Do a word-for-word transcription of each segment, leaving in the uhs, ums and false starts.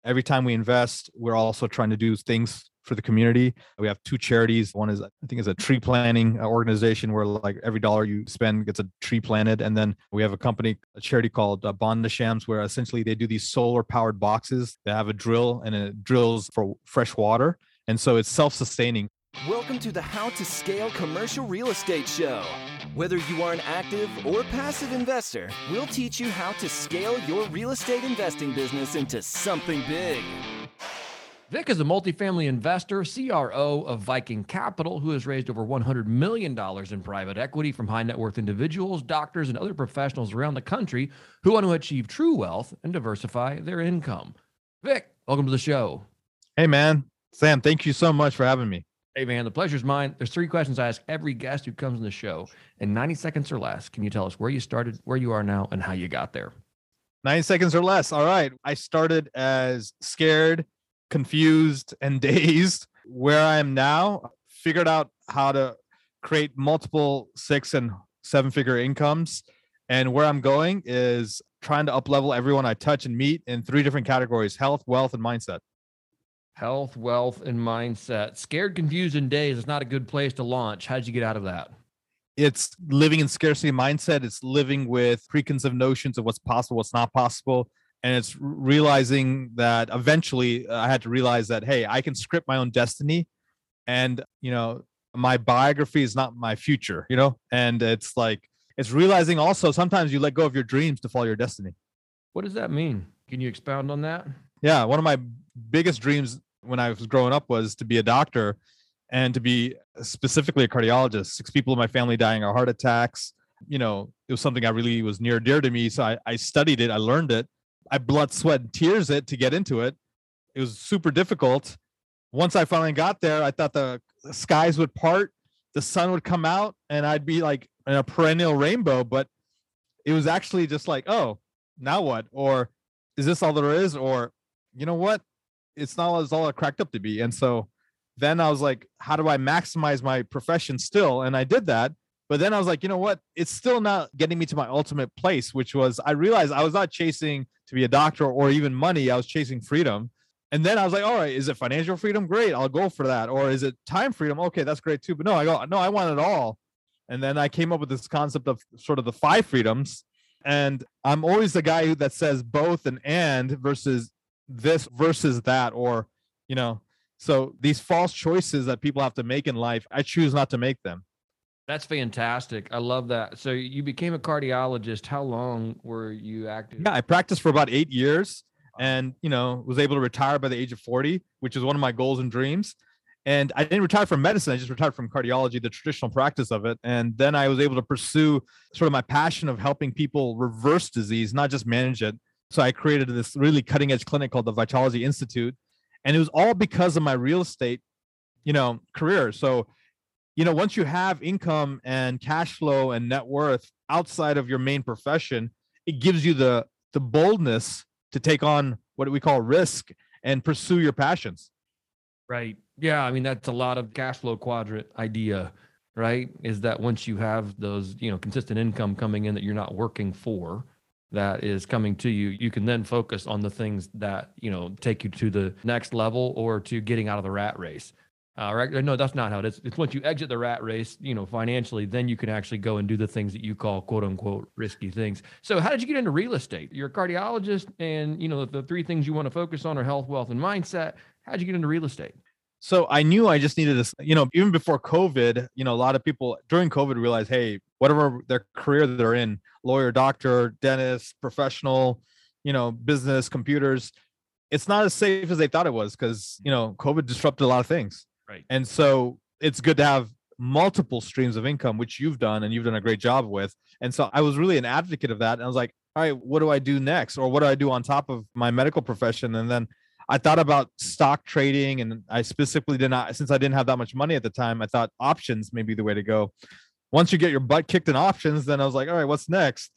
Every time we invest, we're also trying to do things for the community. We have two charities. One is, I think, is a tree planting uh, organization where like every dollar you spend gets a tree planted. And then we have a company, a charity called uh, Bond Shams, where essentially they do these solar powered boxes. They have a drill and it drills for fresh water. And so it's self-sustaining. Welcome to the How to Scale Commercial Real Estate Show. Whether you are an active or passive investor, we'll teach you how to scale your real estate investing business into something big. Vic is a multifamily investor, C R O of Viking Capital, who has raised over one hundred million dollars in private equity from high net worth individuals, doctors, and other professionals around the country who want to achieve true wealth and diversify their income. Vic, welcome to the show. Hey, man. Sam, thank you so much for having me. Hey, man, the pleasure's mine. There's three questions I ask every guest who comes on the show. In ninety seconds or less, can you tell us where you started, where you are now, and how you got there? ninety seconds or less. All right. I started as scared, confused, and dazed. Where I am now, figured out how to create multiple six and seven figure incomes. And where I'm going is trying to up-level everyone I touch and meet in three different categories: health, wealth, and mindset. Health, wealth, and mindset. Scared, confused, and dazed is not a good place to launch. How'd you get out of that? It's living in scarcity mindset. It's living with preconceived notions of what's possible, what's not possible. And it's realizing that eventually I had to realize that, hey, I can script my own destiny. And, you know, my biography is not my future, you know? And it's like, it's realizing also sometimes you let go of your dreams to follow your destiny. What does that mean? Can you expound on that? Yeah. One of my biggest dreams when I was growing up was to be a doctor and to be specifically a cardiologist. Six people in my family dying of heart attacks. You know, it was something I really was near and dear to me. So I, I studied it. I learned it. I blood, sweat, and tears it to get into it. It was super difficult. Once I finally got there, I thought the skies would part, the sun would come out, and I'd be like in a perennial rainbow. But it was actually just like, oh, now what? Or is this all there is? Or, you know what? It's not as all it cracked up to be. And so then I was like, how do I maximize my profession still? And I did that. But then I was like, you know what? It's still not getting me to my ultimate place, which was I realized I was not chasing to be a doctor or even money. I was chasing freedom. And then I was like, all right, is it financial freedom? Great. I'll go for that. Or is it time freedom? Okay, that's great too. But no, I go, no, I want it all. And then I came up with this concept of sort of the five freedoms. And I'm always the guy who that says both and and versus this versus that, or, you know, so these false choices that people have to make in life, I choose not to make them. That's fantastic. I love that. So you became a cardiologist. How long were you active? Yeah, I practiced for about eight years and, you know, was able to retire by the age of forty, which is one of my goals and dreams. And I didn't retire from medicine. I just retired from cardiology, the traditional practice of it. And then I was able to pursue sort of my passion of helping people reverse disease, not just manage it. So I created this really cutting edge clinic called the Vitalogy Institute. And it was all because of my real estate, you know, career. So, you know, once you have income and cash flow and net worth outside of your main profession, it gives you the, the boldness to take on what we call risk and pursue your passions. Right. Yeah. I mean, that's a lot of cash flow quadrant idea, right? Is that once you have those, you know, consistent income coming in that you're not working for, that is coming to you, you can then focus on the things that, you know, take you to the next level or to getting out of the rat race. Uh, right? No, that's not how it is. It's once you exit the rat race, you know, financially, then you can actually go and do the things that you call quote unquote risky things. So how did you get into real estate? You're a cardiologist and, you know, the three things you want to focus on are health, wealth, and mindset. How'd you get into real estate? So I knew I just needed this, you know, even before COVID, you know, a lot of people during COVID realized, hey, whatever their career that they're in, lawyer, doctor, dentist, professional, you know, business, computers, it's not as safe as they thought it was because, you know, COVID disrupted a lot of things. Right. And so it's good to have multiple streams of income, which you've done and you've done a great job with. And so I was really an advocate of that. And I was like, all right, what do I do next? Or what do I do on top of my medical profession? And then I thought about stock trading, and I specifically did not, since I didn't have that much money at the time, I thought options may be the way to go. Once you get your butt kicked in options, then I was like, all right, what's next?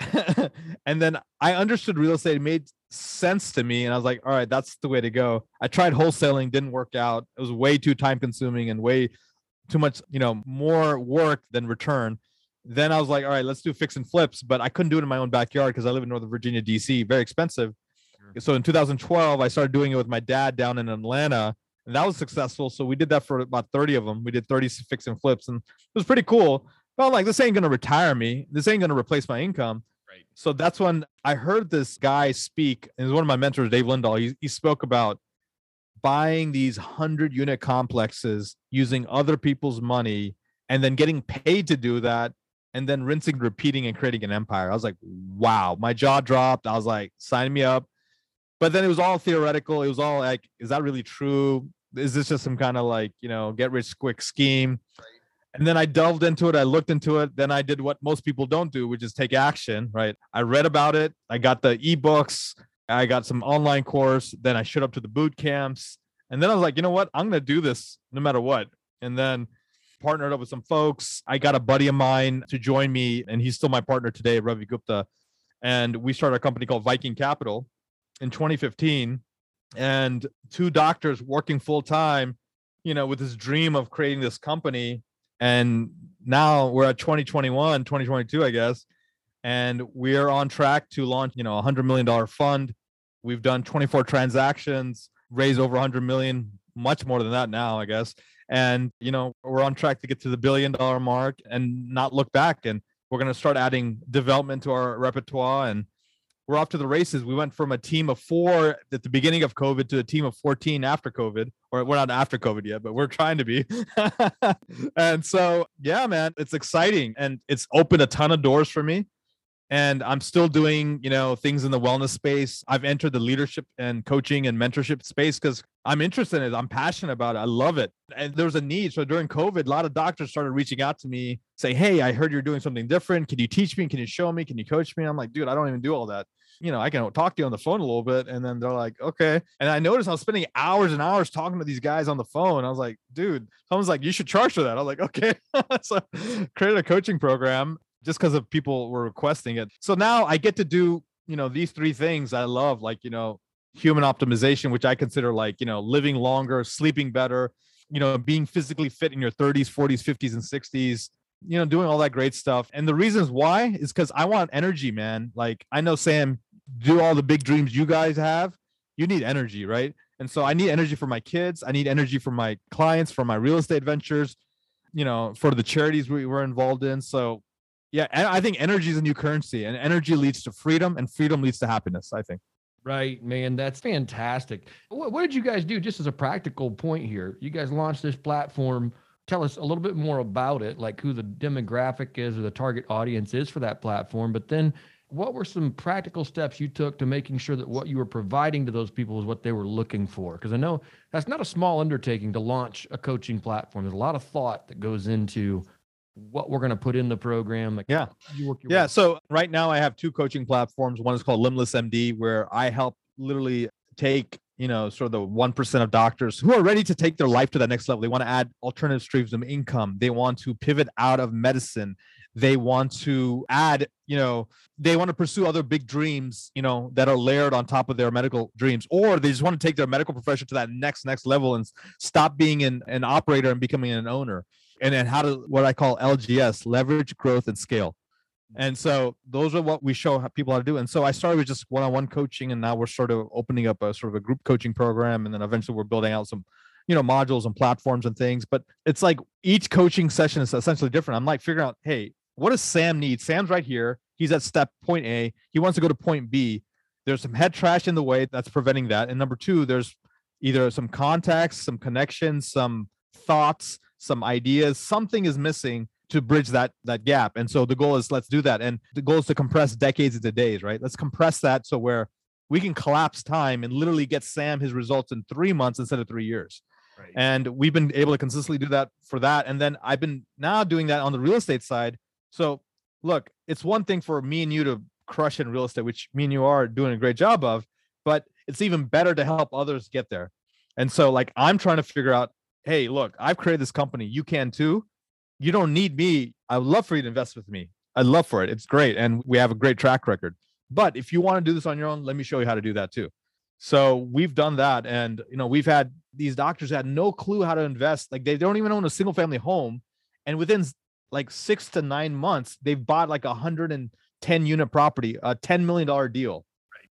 And then I understood real estate. It made sense to me. And I was like, all right, that's the way to go. I tried wholesaling, didn't work out. It was way too time consuming and way too much, you know, more work than return. Then I was like, all right, let's do fix and flips. But I couldn't do it in my own backyard because I live in Northern Virginia, D C, very expensive. So in two thousand twelve, I started doing it with my dad down in Atlanta, and that was successful. So we did that for about thirty of them. We did thirty fix and flips, and it was pretty cool. But I'm like, this ain't going to retire me. This ain't going to replace my income. Right. So that's when I heard this guy speak. And it was one of my mentors, Dave Lindahl. He, he spoke about buying these hundred unit complexes using other people's money and then getting paid to do that, and then rinsing, repeating, and creating an empire. I was like, wow, my jaw dropped. I was like, sign me up. But then it was all theoretical. It was all like, is that really true? Is this just some kind of like, you know, get rich quick scheme? Right. And then I delved into it. I looked into it. Then I did what most people don't do, which is take action, right? I read about it. I got the ebooks. I got some online course. Then I showed up to the boot camps. And then I was like, you know what? I'm going to do this no matter what. And then partnered up with some folks. I got a buddy of mine to join me, and he's still my partner today, Ravi Gupta. And we started a company called Viking Capital in twenty fifteen. And two doctors working full time, you know, with this dream of creating this company. And now we're at twenty twenty-one, twenty twenty-two, I guess. And we're on track to launch, you know, a one hundred million dollars fund. We've done twenty-four transactions, raised over one hundred million, much more than that now, I guess. And, you know, we're on track to get to the billion dollar mark and not look back. And we're going to start adding development to our repertoire. And we're off to the races. We went from a team of four at the beginning of COVID to a team of fourteen after COVID, or we're not after COVID yet, but we're trying to be. And so, yeah, man, it's exciting. And it's opened a ton of doors for me. And I'm still doing, you know, things in the wellness space. I've entered the leadership and coaching and mentorship space because I'm interested in it. I'm passionate about it. I love it. And there was a need. So during COVID, a lot of doctors started reaching out to me, say, hey, I heard you're doing something different. Can you teach me? Can you show me? Can you coach me? I'm like, dude, I don't even do all that. You know, I can talk to you on the phone a little bit. And then they're like, okay. And I noticed I was spending hours and hours talking to these guys on the phone. I was like, dude, someone's like, you should charge for that. I was like, okay. So created a coaching program just because of people were requesting it. So now I get to do, you know, these three things I love, like, you know, human optimization, which I consider like, you know, living longer, sleeping better, you know, being physically fit in your thirties, forties, fifties, and sixties, you know, doing all that great stuff. And the reasons why is because I want energy, man. Like, I know, Sam, do all the big dreams you guys have, you need energy, right? And so I need energy for my kids. I need energy for my clients, for my real estate ventures, you know, for the charities we were involved in. So yeah, and I think energy is a new currency, and energy leads to freedom, and freedom leads to happiness, I think. Right, man. That's fantastic. What, what did you guys do just as a practical point here? You guys launched this platform. Tell us a little bit more about it, like who the demographic is or the target audience is for that platform. But then what were some practical steps you took to making sure that what you were providing to those people is what they were looking for? Because I know that's not a small undertaking to launch a coaching platform. There's a lot of thought that goes into what we're going to put in the program. Like, yeah. Yeah. Way. So right now I have two coaching platforms. One is called Limitless M D, where I help literally take, you know, sort of the one percent of doctors who are ready to take their life to that next level. They want to add alternative streams of income. They want to pivot out of medicine. They want to add, you know, they want to pursue other big dreams, you know, that are layered on top of their medical dreams, or they just want to take their medical profession to that next, next level and stop being an, an operator and becoming an owner. And then how to, what I call L G S, leverage, growth, and scale. And so those are what we show people how to do. And so I started with just one-on-one coaching, and now we're sort of opening up a sort of a group coaching program. And then eventually we're building out some, you know, modules and platforms and things. But it's like each coaching session is essentially different. I'm like figuring out, hey, what does Sam need? Sam's right here. He's at step point A. He wants to go to point B. There's some head trash in the way that's preventing that. And number two, there's either some contacts, some connections, some thoughts, some ideas, something is missing to bridge that that gap. And so the goal is, let's do that. And the goal is to compress decades into days, right? Let's compress that so where we can collapse time and literally get Sam his results in three months instead of three years. Right. And we've been able to consistently do that for that. And then I've been now doing that on the real estate side. So look, it's one thing for me and you to crush in real estate, which me and you are doing a great job of, but it's even better to help others get there. And so like, I'm trying to figure out, hey, look, I've created this company. You can too. You don't need me. I would love for you to invest with me. I'd love for it. It's great. And we have a great track record. But if you want to do this on your own, let me show you how to do that too. So we've done that. And, you know, we've had these doctors had no clue how to invest. Like they don't even own a single family home. And within like six to nine months, they've bought like a one hundred ten unit property, a ten million dollars deal. Right.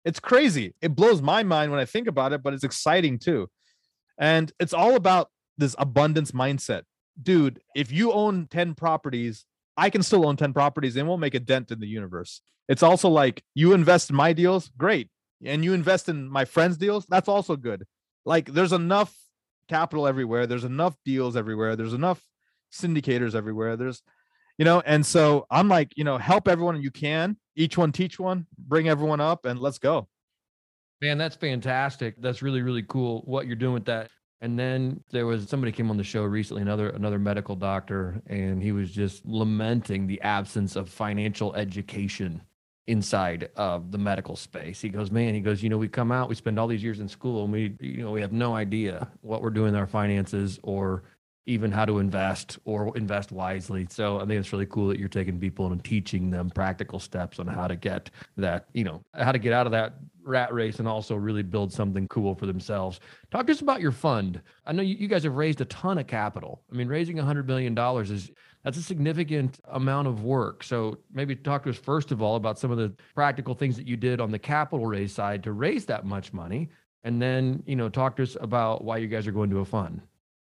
It's crazy. It blows my mind when I think about it, but it's exciting too. And it's all about this abundance mindset. Dude, if you own ten properties, I can still own ten properties and won't make a dent in the universe. It's also like, you invest in my deals, great. And you invest in my friends' deals, that's also good. Like, there's enough capital everywhere. There's enough deals everywhere. There's enough syndicators everywhere. There's, you know, and so I'm like, you know, help everyone you can, each one teach one, bring everyone up, and let's go. Man, that's fantastic. That's really, really cool what you're doing with that. And then there was somebody came on the show recently, another another medical doctor, and he was just lamenting the absence of financial education inside of the medical space. He goes, man, he goes, you know, we come out, we spend all these years in school, and we, you know, we have no idea what we're doing in our finances or even how to invest or invest wisely. So I think it's really cool that you're taking people and teaching them practical steps on how to get that, you know, how to get out of that rat race and also really build something cool for themselves. Talk to us about your fund. I know you, you guys have raised a ton of capital. I mean, raising one hundred million dollars is, that's a significant amount of work. So maybe talk to us first of all about some of the practical things that you did on the capital raise side to raise that much money. And then, you know, talk to us about why you guys are going to a fund.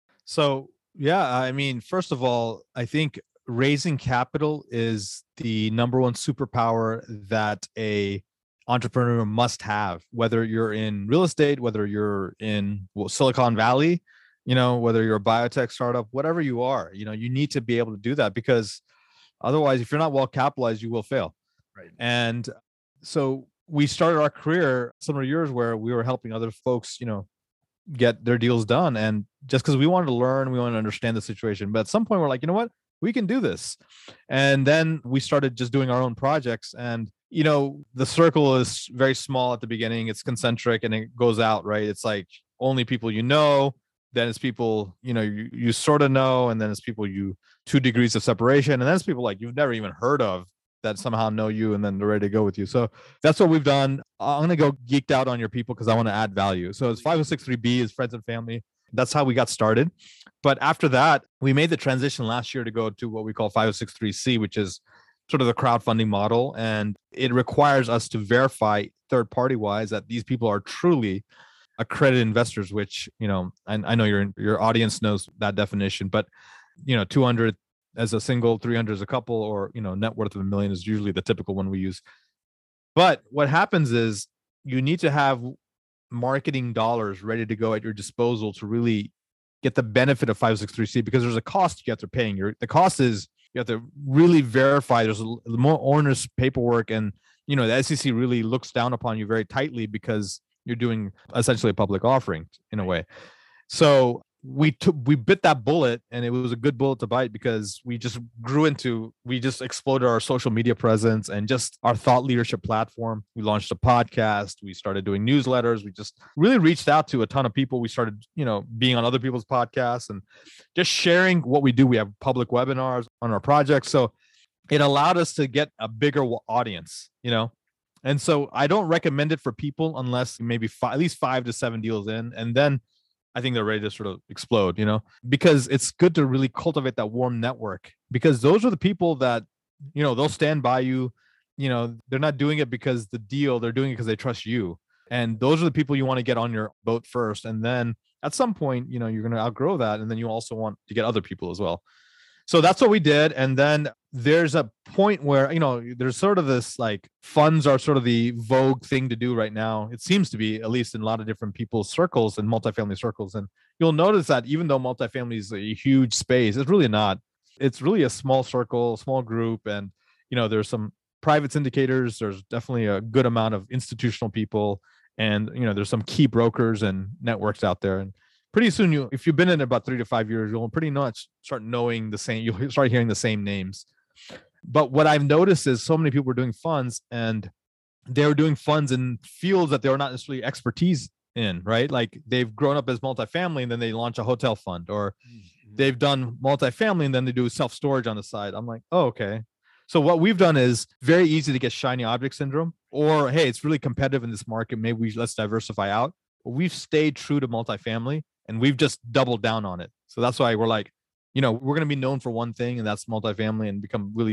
So, yeah, I mean, first of all, I think raising capital is the number one superpower that a entrepreneur must have, whether you're in real estate, whether you're in well, Silicon Valley, you know, whether you're a biotech startup, whatever you are, you know, you need to be able to do that, because otherwise, if you're not well capitalized, you will fail. Right. And so we started our career several years where we were helping other folks, you know, get their deals done. And just because we wanted to learn, we wanted to understand the situation. But at some point, we're like, you know what, we can do this. And then we started just doing our own projects. And, you know, the circle is very small at the beginning. It's concentric and it goes out, right? It's like only people you know, then it's people, you know, you, you sort of know, and then it's people you two degrees of separation. And then it's people like you've never even heard of that somehow know you and then they're ready to go with you. So that's what we've done. I'm going to go geeked out on your people because I want to add value. So it's five oh six three B is friends and family. That's how we got started. But after that, we made the transition last year to go to what we call five oh six three C, which is sort of the crowdfunding model. And it requires us to verify third party wise that these people are truly accredited investors, which, you know, I, I know your, your audience knows that definition, but, you know, two hundred as a single, three hundred as a couple, or, you know, net worth of a million is usually the typical one we use. But what happens is you need to have marketing dollars ready to go at your disposal to really get the benefit of five oh six three C, because there's a cost you have to paying. Your the cost is you have to really verify. There's a, more onerous paperwork, and you know the S E C really looks down upon you very tightly because you're doing essentially a public offering in a way. So we took we bit that bullet, and it was a good bullet to bite because we just grew into we just exploded our social media presence and just our thought leadership platform. We launched a podcast, we started doing newsletters, we just really reached out to a ton of people. We started, you know, being on other people's podcasts and just sharing what we do. We have public webinars on our projects, so it allowed us to get a bigger audience, you know. And so I don't recommend it for people unless maybe five, at least five to seven deals in, and then I think they're ready to sort of explode, you know, because it's good to really cultivate that warm network, because those are the people that, you know, they'll stand by you. You know, they're not doing it because the deal, they're doing it because they trust you. And those are the people you want to get on your boat first. And then at some point, you know, you're going to outgrow that. And then you also want to get other people as well. So that's what we did. And then there's a point where, you know, there's sort of this like funds are sort of the vogue thing to do right now. It seems to be, at least in a lot of different people's circles and multifamily circles. And you'll notice that even though multifamily is a huge space, it's really not. It's really a small circle, small group. And, you know, there's some private syndicators. There's definitely a good amount of institutional people. And, you know, there's some key brokers and networks out there. And pretty soon, you, if you've been in about three to five years, you'll pretty much start knowing the same, you'll start hearing the same names. But what I've noticed is so many people were doing funds, and they were doing funds in fields that they were not necessarily expertise in, right? Like they've grown up as multifamily and then they launch a hotel fund, or they've done multifamily and then they do self-storage on the side. I'm like, oh, okay. So what we've done is very easy to get shiny object syndrome, or, hey, it's really competitive in this market. Maybe we let's diversify out. But we've stayed true to multifamily and we've just doubled down on it. So that's why we're like, you know, we're going to be known for one thing, and that's multifamily, and become really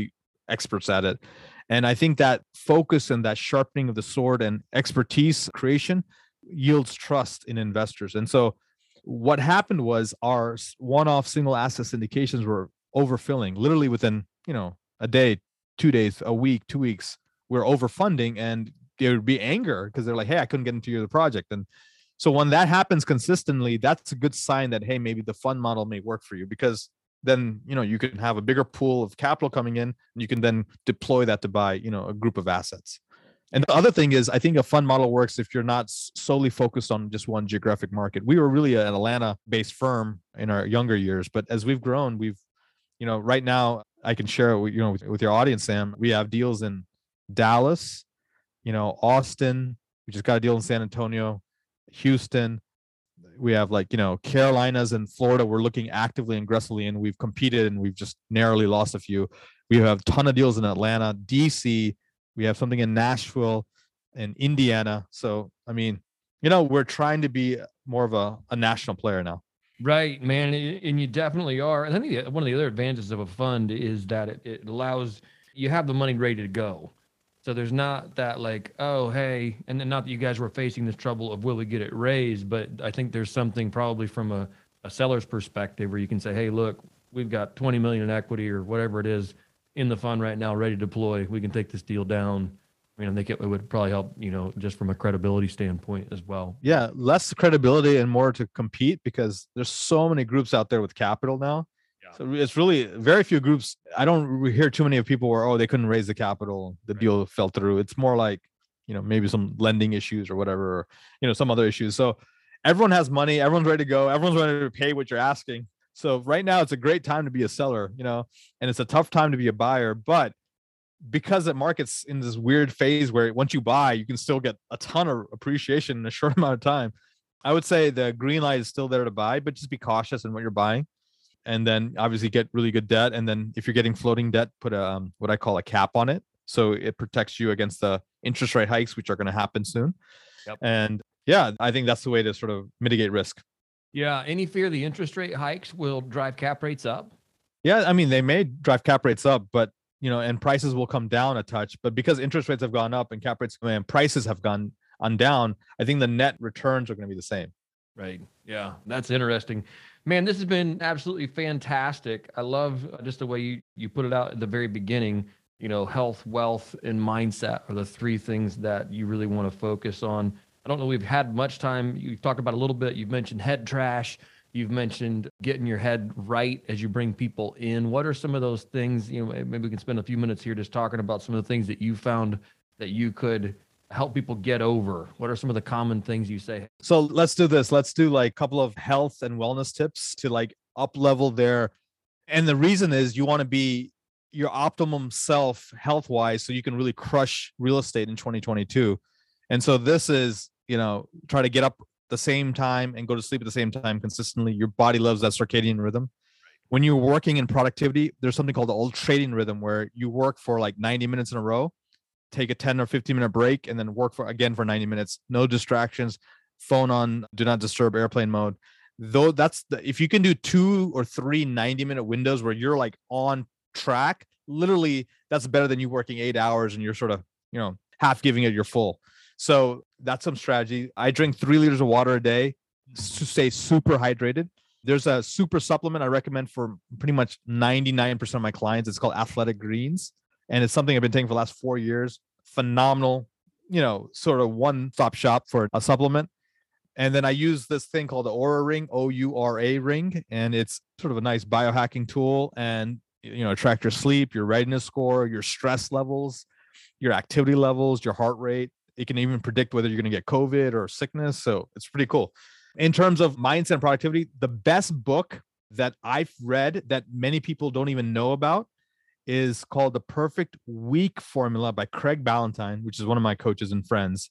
experts at it. And I think that focus and that sharpening of the sword and expertise creation yields trust in investors. And so what happened was our one-off single asset syndications were overfilling literally within, you know, a day, two days, a week, two weeks, we're overfunding, and there would be anger because they're like, hey, I couldn't get into the project. And so when that happens consistently, that's a good sign that, hey, maybe the fund model may work for you, because then, you know, you can have a bigger pool of capital coming in, and you can then deploy that to buy, you know, a group of assets. And the other thing is, I think a fund model works if you're not solely focused on just one geographic market. We were really an Atlanta-based firm in our younger years, but as we've grown, we've, you know, right now I can share, you know, with, with your audience, Sam, we have deals in Dallas, you know, Austin. We just got a deal in San Antonio, Houston. We have, like, you know, Carolinas and Florida. We're looking actively and aggressively, and we've competed and we've just narrowly lost a few. We have a ton of deals in Atlanta, D C. We have something in Nashville and Indiana. So, I mean, you know, we're trying to be more of a, a national player now. Right, man. And you definitely are. And I think one of the other advantages of a fund is that it, it allows you have the money ready to go. So there's not that, like, oh, hey, and then not that you guys were facing this trouble of will we get it raised, but I think there's something probably from a, a seller's perspective where you can say, hey, look, we've got twenty million in equity or whatever it is in the fund right now, ready to deploy. We can take this deal down. I mean, I think it would probably help, you know, just from a credibility standpoint as well. Yeah, less credibility and more to compete, because there's so many groups out there with capital now. Yeah. So it's really very few groups. I don't hear too many of people where, oh, they couldn't raise the capital, the right. deal fell through. It's more like, you know, maybe some lending issues or whatever, or, you know, some other issues. So everyone has money. Everyone's ready to go. Everyone's ready to pay what you're asking. So right now it's a great time to be a seller, you know, and it's a tough time to be a buyer. But because the market's in this weird phase where once you buy, you can still get a ton of appreciation in a short amount of time, I would say the green light is still there to buy, but just be cautious in what you're buying. And then obviously get really good debt. And then if you're getting floating debt, put a, um, what I call a cap on it. So it protects you against the interest rate hikes, which are going to happen soon. Yep. And yeah, I think that's the way to sort of mitigate risk. Yeah. Any fear the interest rate hikes will drive cap rates up? Yeah. I mean, they may drive cap rates up, but, you know, and prices will come down a touch. But because interest rates have gone up and cap rates and prices have gone on down, I think the net returns are going to be the same. Right. Yeah. That's interesting. Man, this has been absolutely fantastic. I love just the way you, you put it out at the very beginning. You know, health, wealth, and mindset are the three things that you really want to focus on. I don't know, we've had much time. You've talked about a little bit. You've mentioned head trash. You've mentioned getting your head right as you bring people in. What are some of those things? You know, maybe we can spend a few minutes here just talking about some of the things that you found that you could help people get over. What are some of the common things you say? So let's do this. Let's do like a couple of health and wellness tips to like up level their, and the reason is you want to be your optimum self health wise, so you can really crush real estate in twenty twenty-two. And so this is, you know, try to get up the same time and go to sleep at the same time consistently. Your body loves that circadian rhythm. When you're working in productivity, there's something called the old trading rhythm where you work for like ninety minutes in a row, take a ten or fifteen minute break, and then work for again for ninety minutes. No distractions, phone on, do not disturb, airplane mode. Though that's the, if you can do two or three ninety minute windows where you're like on track, literally that's better than you working eight hours and you're sort of, you know, half giving it your full. So that's some strategy. I drink three liters of water a day to stay super hydrated. There's a super supplement I recommend for pretty much ninety-nine percent of my clients. It's called Athletic Greens. And it's something I've been taking for the last four years. Phenomenal, you know, sort of one-stop shop for a supplement. And then I use this thing called the Oura Ring, O U R A ring. And it's sort of a nice biohacking tool. And, you know, track your sleep, your readiness score, your stress levels, your activity levels, your heart rate. It can even predict whether you're going to get COVID or sickness. So it's pretty cool. In terms of mindset and productivity, the best book that I've read that many people don't even know about is called The Perfect Week Formula by Craig Ballantyne, which is one of my coaches and friends.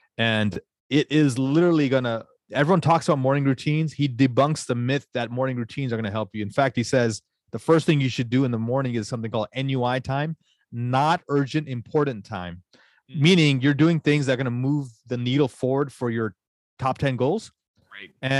And it is literally going to, everyone talks about morning routines. He debunks the myth that morning routines are going to help you. In fact, he says the first thing you should do in the morning is something called N U I time, not urgent, important time. Mm-hmm. Meaning you're doing things that are going to move the needle forward for your top ten goals. Right. And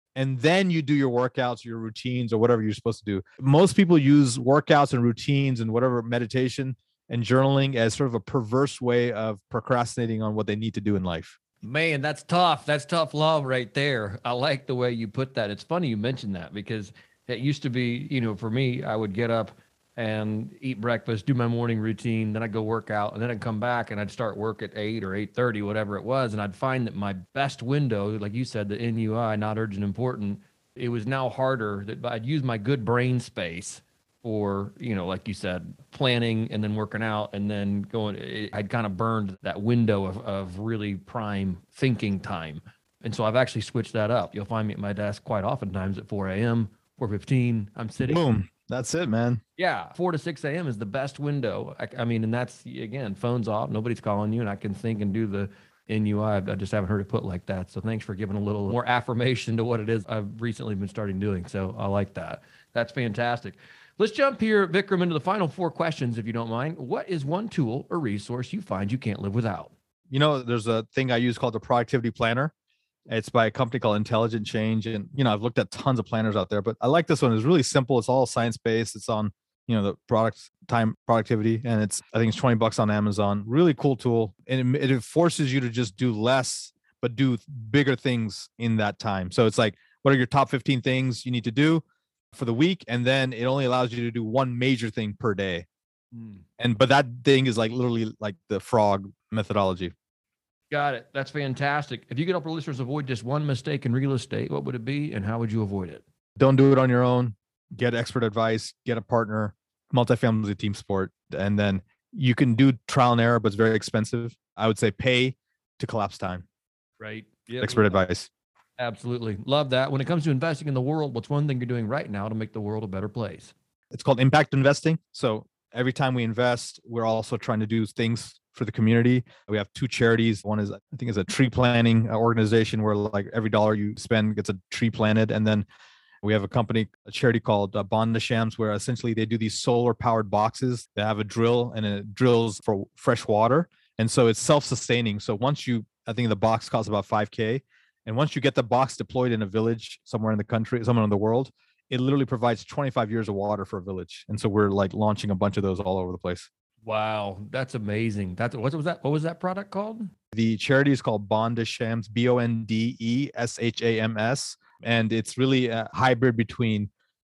and then you do your workouts, your routines, or whatever you're supposed to do. Most people use workouts and routines and whatever meditation and journaling as sort of a perverse way of procrastinating on what they need to do in life. Man, that's tough. That's tough love right there. I like the way you put that. It's funny you mentioned that because it used to be, you know, for me, I would get up and eat breakfast, do my morning routine, then I'd go work out, and then I'd come back and I'd start work at eight or eight thirty, whatever it was, and I'd find that my best window, like you said, the N U I, not urgent, important, it was now harder that I'd use my good brain space for, you know, like you said, planning and then working out and then going, it, I'd kind of burned that window of, of really prime thinking time. And so I've actually switched that up. You'll find me at my desk quite oftentimes at four a.m., four fifteen, I'm sitting. Boom. That's it, man. Yeah. four to six a.m. is the best window. I, I mean, and that's, again, phone's off. Nobody's calling you, and I can think and do the N U I. I just haven't heard it put like that. So thanks for giving a little more affirmation to what it is I've recently been starting doing. So I like that. That's fantastic. Let's jump here, Vikram, into the final four questions, if you don't mind. What is one tool or resource you find you can't live without? You know, there's a thing I use called the Productivity Planner. It's by a company called Intelligent Change. And, you know, I've looked at tons of planners out there, but I like this one. It's really simple. It's all science-based. It's on, you know, the product time productivity. And it's, I think it's twenty bucks on Amazon. Really cool tool. And it, it forces you to just do less, but do bigger things in that time. So it's like, what are your top fifteen things you need to do for the week? And then it only allows you to do one major thing per day. Mm. And, but that thing is like literally like the frog methodology. Got it. That's fantastic. If you could help our listeners avoid just one mistake in real estate, what would it be and how would you avoid it? Don't do it on your own. Get expert advice, get a partner. Multifamily is a team sport. And then you can do trial and error, but it's very expensive. I would say pay to collapse time. Right. Yep. Expert advice. Absolutely. Love that. When it comes to investing in the world, what's one thing you're doing right now to make the world a better place? It's called impact investing. So every time we invest, we're also trying to do things for the community. We have two charities. One is, I think, is a tree planting organization where like every dollar you spend gets a tree planted. And then we have a company, a charity called uh, Bond de Shams, where essentially they do these solar powered boxes that have a drill and it drills for fresh water. And so it's self-sustaining. So once you, I think the box costs about five K. And once you get the box deployed in a village somewhere in the country, somewhere in the world, it literally provides twenty-five years of water for a village. And so we're like launching a bunch of those all over the place. Wow, that's amazing. That's what was that? What was that product called? The charity is called Bond de Shams, B O N D E S H A M S, and it's really a hybrid between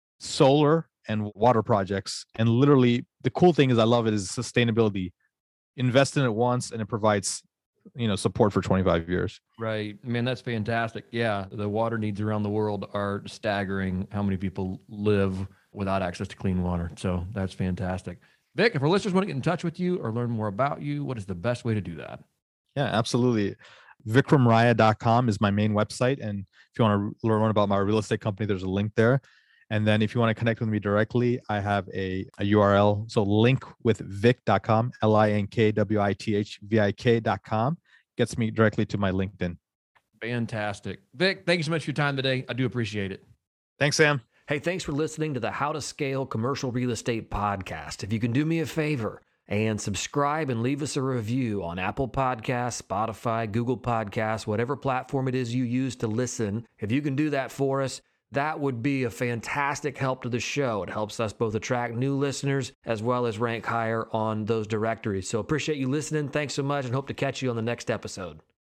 solar and water projects. And literally, the cool thing is, I love it is sustainability. Invest in it once, and it provides, you know, support for twenty-five years. Right, man, that's fantastic. Yeah, the water needs around the world are staggering. How many people live without access to clean water? So that's fantastic. Vic, if our listeners want to get in touch with you or learn more about you, what is the best way to do that? Yeah, absolutely. Vikram Raya dot com is my main website. And if you want to learn about my real estate company, there's a link there. And then if you want to connect with me directly, I have a, a U R L. So link with vic dot com, L I N K W I T H V I K dot com, gets me directly to my LinkedIn. Fantastic. Vic, thank you so much for your time today. I do appreciate it. Thanks, Sam. Hey, thanks for listening to the How to Scale Commercial Real Estate podcast. If you can do me a favor and subscribe and leave us a review on Apple Podcasts, Spotify, Google Podcasts, whatever platform it is you use to listen, if you can do that for us, that would be a fantastic help to the show. It helps us both attract new listeners as well as rank higher on those directories. So appreciate you listening. Thanks so much and hope to catch you on the next episode.